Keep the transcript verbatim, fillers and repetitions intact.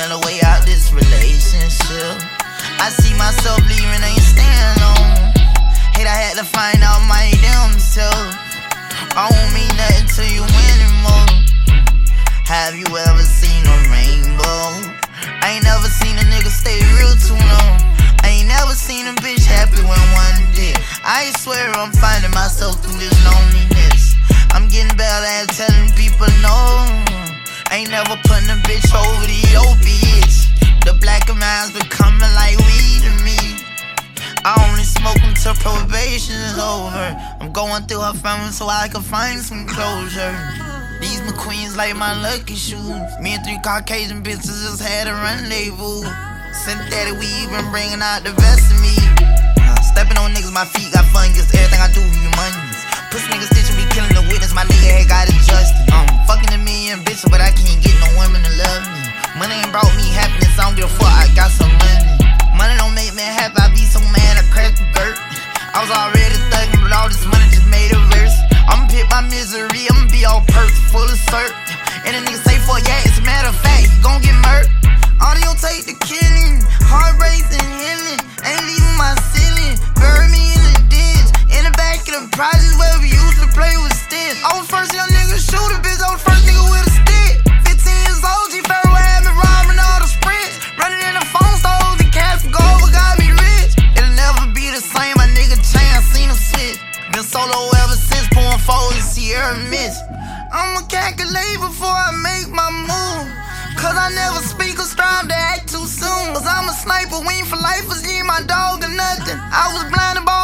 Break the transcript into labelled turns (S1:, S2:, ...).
S1: smell a way out this relationship. I see myself leaving, ain't staying long. Hate I had to find out my damn self. I won't mean nothing to you anymore. Have you ever seen a rainbow? I ain't never seen a nigga stay real too long. I ain't never seen a bitch happy when one did. I swear I'm finding myself through this loneliness. I'm getting better at telling people no. I ain't never putting a bitch over the opiates. The black of mine's becoming like weed to me. I only smoke until probation is over. I'm going through her family so I can find some closure. These McQueens like my lucky shoes. Me and three Caucasian bitches just had a rendezvous. Synthetic weed been bringing out the best of me. uh, Stepping on niggas, my feet got fungus. Everything I do, you money. Pussy niggas stitching me, killing the witness. My nigga head got adjusted. I'm um, fucking a million bitches, but I can't get no women to love me. Money ain't brought me happiness, I don't give a fuck, I got some money. Money don't make me happy, I be so mad I crack the dirt. I was already thugging, but all this money just made it worse. I'ma pick my misery, I'ma be all perks, full of cert. And a nigga say for yeah, it's a matter of fact, you gon' get murked. Audio take the killing, heartbreaks and healing. Ain't leaving my ceiling, bury me in the ditch. In the back of the projects where we used to play with sticks. I was first young nigga shoot a bitch, I was first nigga with a stick. Fifteen years old, G Pharaoh had me robbing all the sprints. Running in the phone stores, the cash from gold got me rich. It'll never be the same, my nigga chance, seen him switch. Been solo ever since, pouring foes and Sierra Mist. I'ma calculate before I make my move. Cause I never speak or strive to act too soon. Cause I'm a sniper, we ain't for lifers, you ain't my dog or nothing. I was blinded by